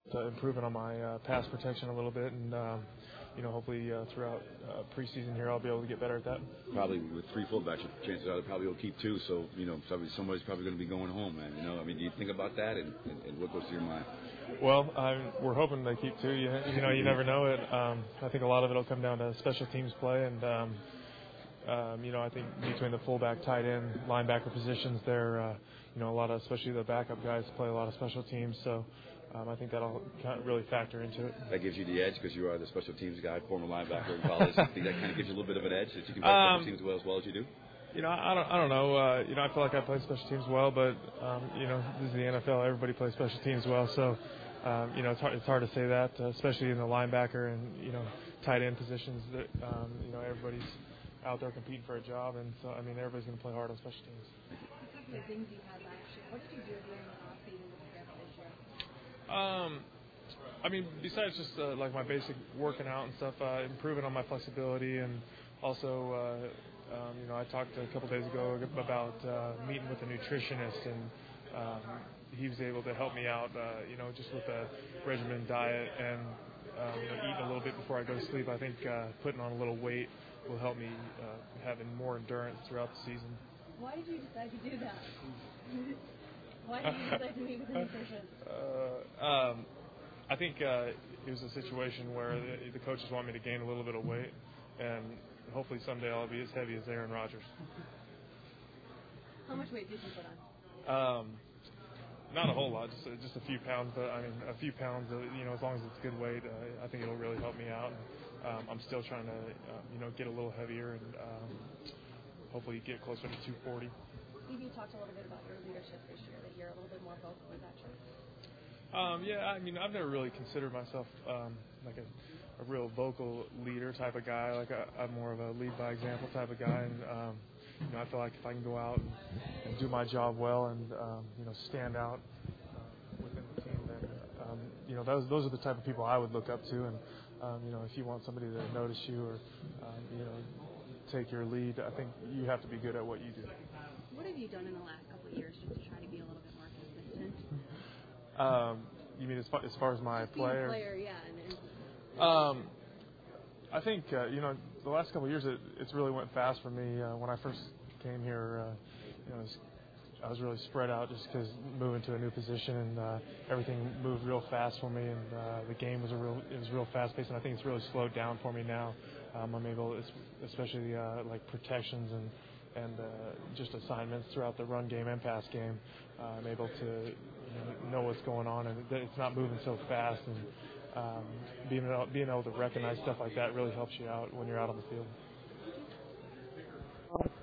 improving on my pass protection a little bit, and hopefully throughout preseason here I'll be able to get better at that. Probably with three fullbacks, chances are they probably will keep two. So somebody's probably going to be going home, man. Do you think about that, and what goes through your mind? Well, we're hoping they keep two. You never know it. I think a lot of it will come down to special teams play, and I think between the fullback, tight end, linebacker positions, there, a lot of, especially the backup guys, play a lot of special teams. So I think that'll kind of really factor into it. That gives you the edge because you are the special teams guy, former linebacker in college. I think that kind of gives you a little bit of an edge that you can play special teams as well as you do. I don't know. I feel like I play special teams well, but this is the NFL. Everybody plays special teams well, so it's hard to say that, especially in the linebacker and tight end positions. That everybody's out there competing for a job, and so everybody's going to play hard on special teams. The things you had last year. What did you do during the off season to prepare for this year? Besides just like my basic working out and stuff, improving on my flexibility, and also, I talked a couple days ago about meeting with a nutritionist, and he was able to help me out, just with a regimen diet and eating a little bit before I go to sleep. I think putting on a little weight will help me having more endurance throughout the season. Why did you decide to do that? Why did you decide to meet with a nutritionist? I think it was a situation where the coaches want me to gain a little bit of weight, and hopefully someday I'll be as heavy as Aaron Rodgers. How much weight did you put on? Not a whole lot, just a few pounds. But a few pounds. As long as it's good weight, I think it'll really help me out. I'm still trying to, get a little heavier and hopefully get closer to 240. Steve, you talked a little bit about your leadership this year, that you're a little bit more vocal. Is that true? I've never really considered myself like a real vocal leader type of guy. I'm more of a lead by example type of guy, and I feel like if I can go out and do my job well and stand out within the team, then those are the type of people I would look up to. And if you want somebody to notice you or take your lead, I think you have to be good at what you do. What have you done in the last couple of years just to try to be a little bit more consistent? You mean as far as my player? Yeah. I think the last couple of years it's really went fast for me. When I first came here, I was really spread out just because moving to a new position, and everything moved real fast for me, and the game was real fast paced, and I think it's really slowed down for me now. I'm able, especially like protections and just assignments throughout the run game and pass game. I'm able to know what's going on, and it's not moving so fast, and being able to recognize stuff like that really helps you out when you're out on the field.